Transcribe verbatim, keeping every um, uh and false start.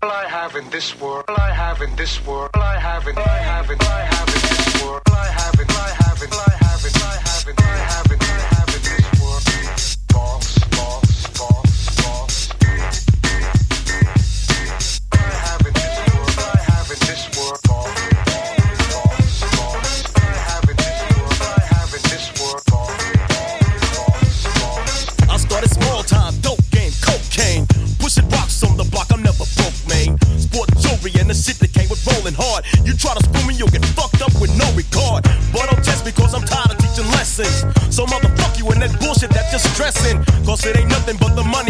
I have in this world, I have in this world, I have in, I have in, I have in this world, I have in, I have in, I have in, I have in, I have in, I have in this world. Boss, boss, boss, boss. I have in this world, I have in this world, boss, boss, boss. I have in this world, I have in this world, boss, boss, boss. I started small time, dope game, cocaine. Pushing rocks on the block, I'm never broke, man. Sport jewelry and the shit that came with rolling hard. You try to spoon me, you'll get fucked up with no regard. But don't test because I'm tired of teaching lessons. So motherfuck you and that bullshit that you're stressing. Cause it ain't nothing but the money